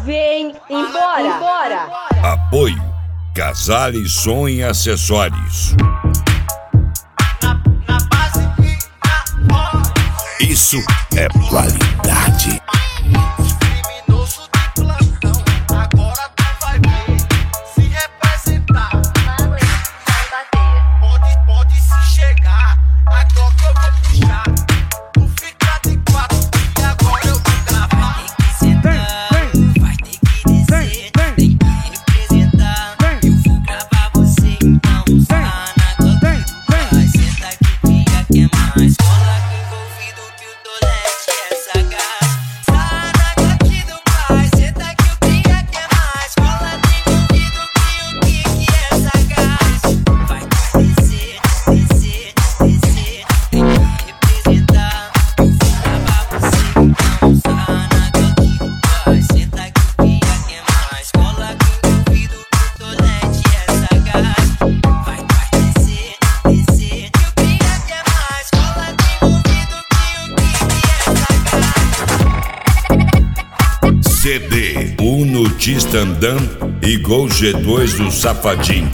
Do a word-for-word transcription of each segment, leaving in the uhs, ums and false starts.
Vem embora! embora. Apoio Casale Som e Acessórios. Isso é qualidade. C D Uno Tistandam e Gol G dois do Safadinho.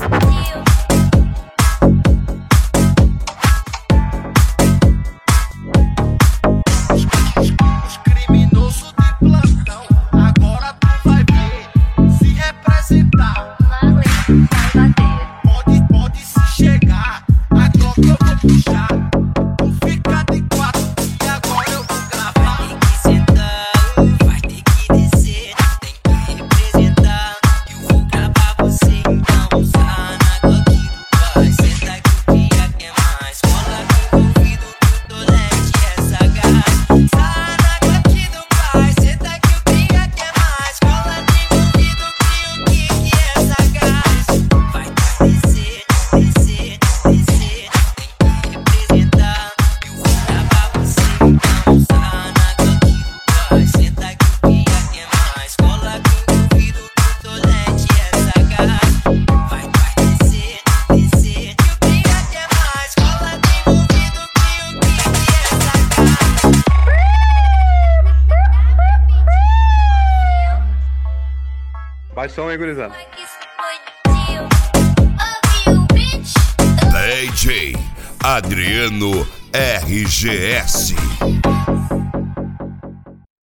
Os criminosos de plantão, agora tu vai ver. Se representar, vai bater. Pode, pode se chegar, agora eu vou puxar. Tu fica de quatro e agora eu vou gravar. Tem que sentar, vai ter que descer. Tem que representar, eu vou gravar você. Então usa na Glock do pai. Senta que o dia quer mais. Cola aqui no ouvido que o tolete é sagaz. Sai na Glock do pai. Senta que o dia quer mais. Cola aqui no ouvido que o kick é sagaz. Vai descer, descer, descer. Tem que representar, eu vou gravar você. Então usa na Glock do pai. Senta que o dia quer mais. Cola aqui no ouvido que o tolete é sagaz. Vai, vai descer, descer. Que o dia quer mais. Cola aqui no ouvido que o kick é sagaz. Baixa som aí, gurizada. D J Adriano R G S.